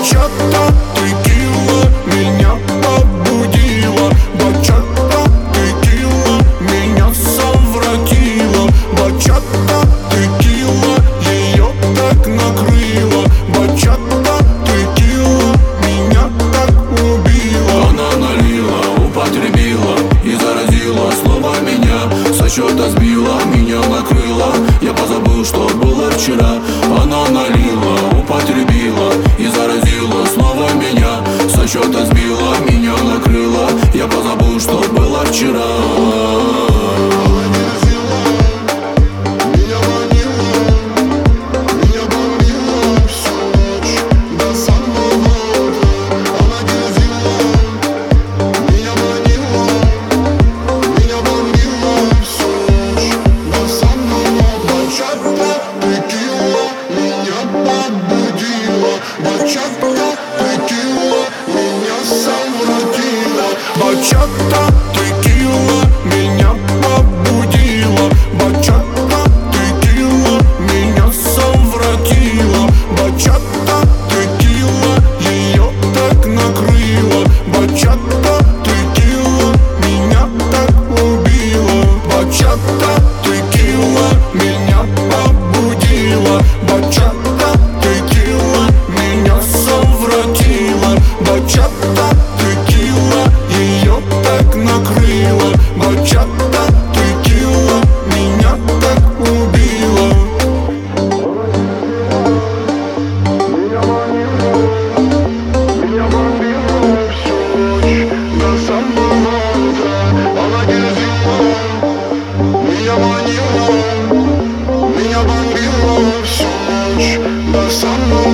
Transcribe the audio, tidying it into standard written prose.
Бачата, текила, меня побудила. Бачата, текила, меня совратила. Бачата, текила, ее так накрыла. Бачата, текила, меня так убила. Она налила, употребила и заразила снова меня. Со счета сбила, меня накрыла. Я позабыл, что было вчера. Она налила, употребила и заразила снова меня. Со счета сбила, меня накрыла. Я позабыл, что было вчера. Бачата, текила, меня побудила. Бачата, текила, меня совратила. Бачата, текила, ее так накрыла. Бачата, текила, меня так убила. Бачата, текила, меня побудила. Бачата, текила, меня совратила. Бачата, текила, ее так накрыла. Бачата, текила, меня так убила. Меня бомбила всю ночь до самого утра. Она дерзила, меня манила. Меня бомбила всю ночь до самого